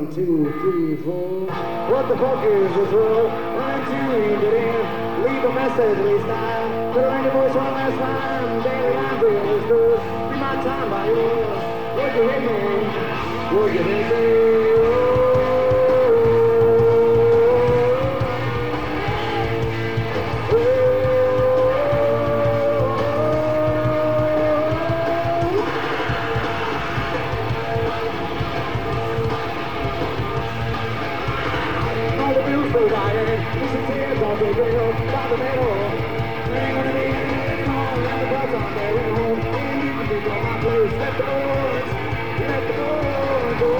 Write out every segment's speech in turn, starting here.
1, 2, 3, 4. What the fuck is this world? I'm tuned it in. Leave a message this time. Put on your voice one last time. Daily I'm doing this good. Be my time by yours. Would you hit me? Would you hit me? By the middle, ain't gonna be anymore. Let the bus on their way home. And you can pick up my place. Let the boys go.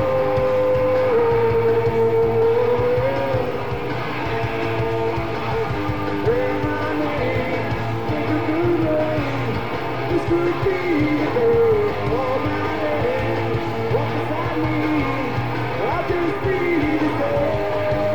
Hear my name, take a good rain. This could be the day. Hold my hand, walk beside me. I'll just be the same.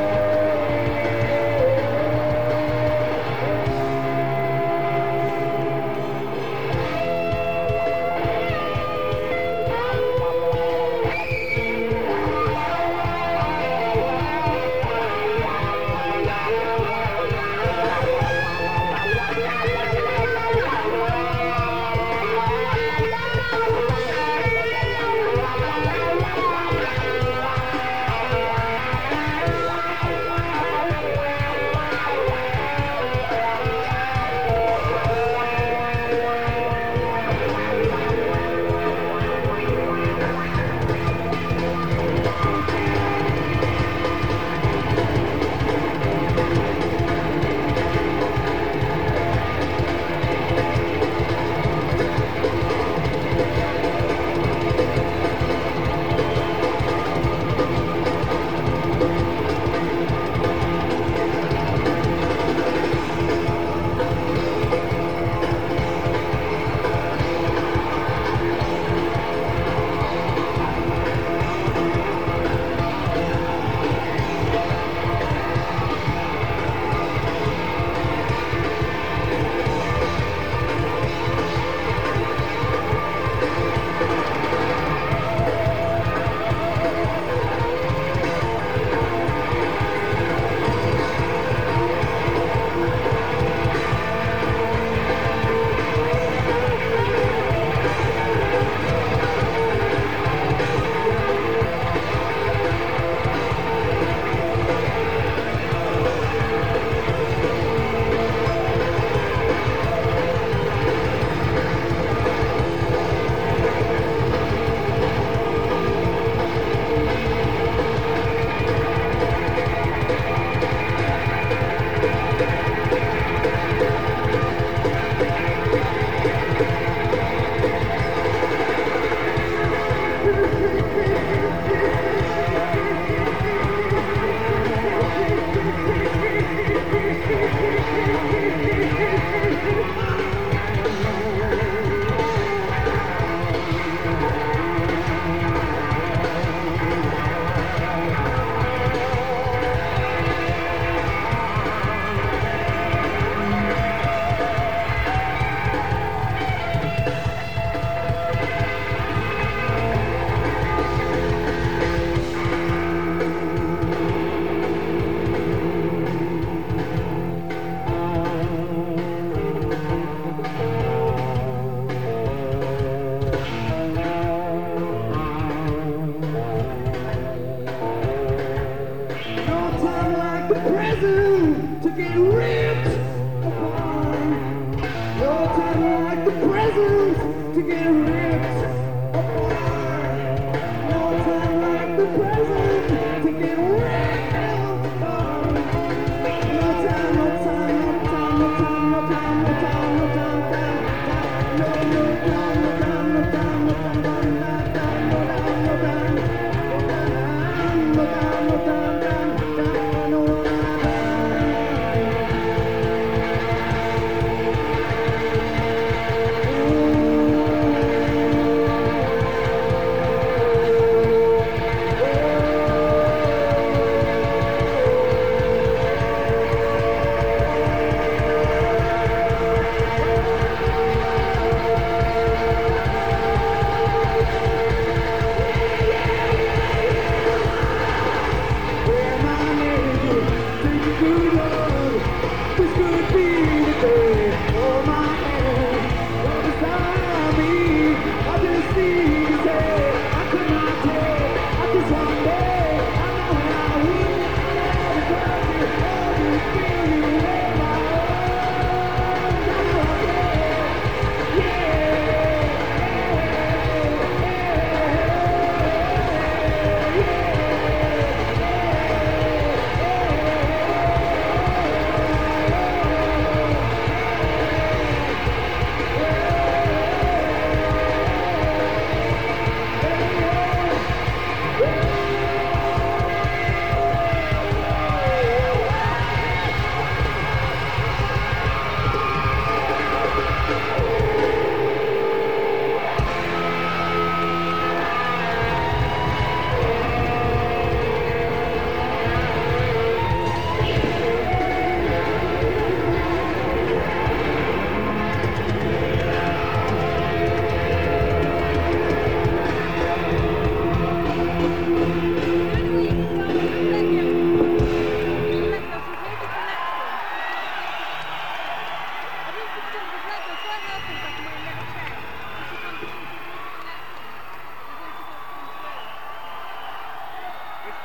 To get ripped apart. No time like the present to get ripped apart. No time like the present to get ripped apart. No time, no time, no time, no time, no time, no time, no time, time, no time, no time, no time, no time, no time, no time, no time, no time, no time, no time, no time.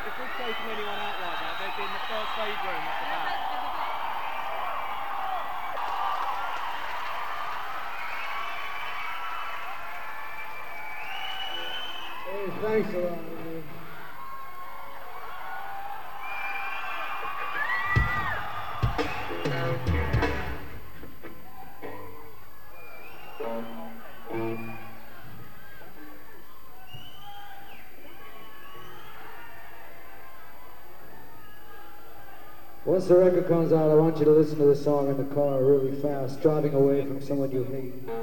if we'd taken anyone out like that, they'd be in the first aid room at the back. Hey, thanks a lot, man. Once the record comes out, I want you to listen to this song in the car really fast, driving away from someone you hate.